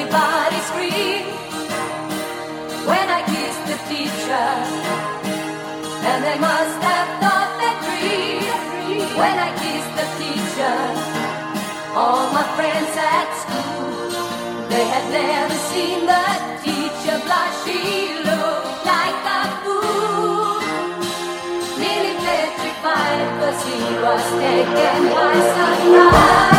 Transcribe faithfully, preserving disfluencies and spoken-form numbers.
everybody screamed when I kissed the teacher, and they must have thought that dream when I kissed the teacher. All my friends at school, they had never seen the teacher blush. She looked like a fool, nearly petrified, 'cause he was taken by surprise.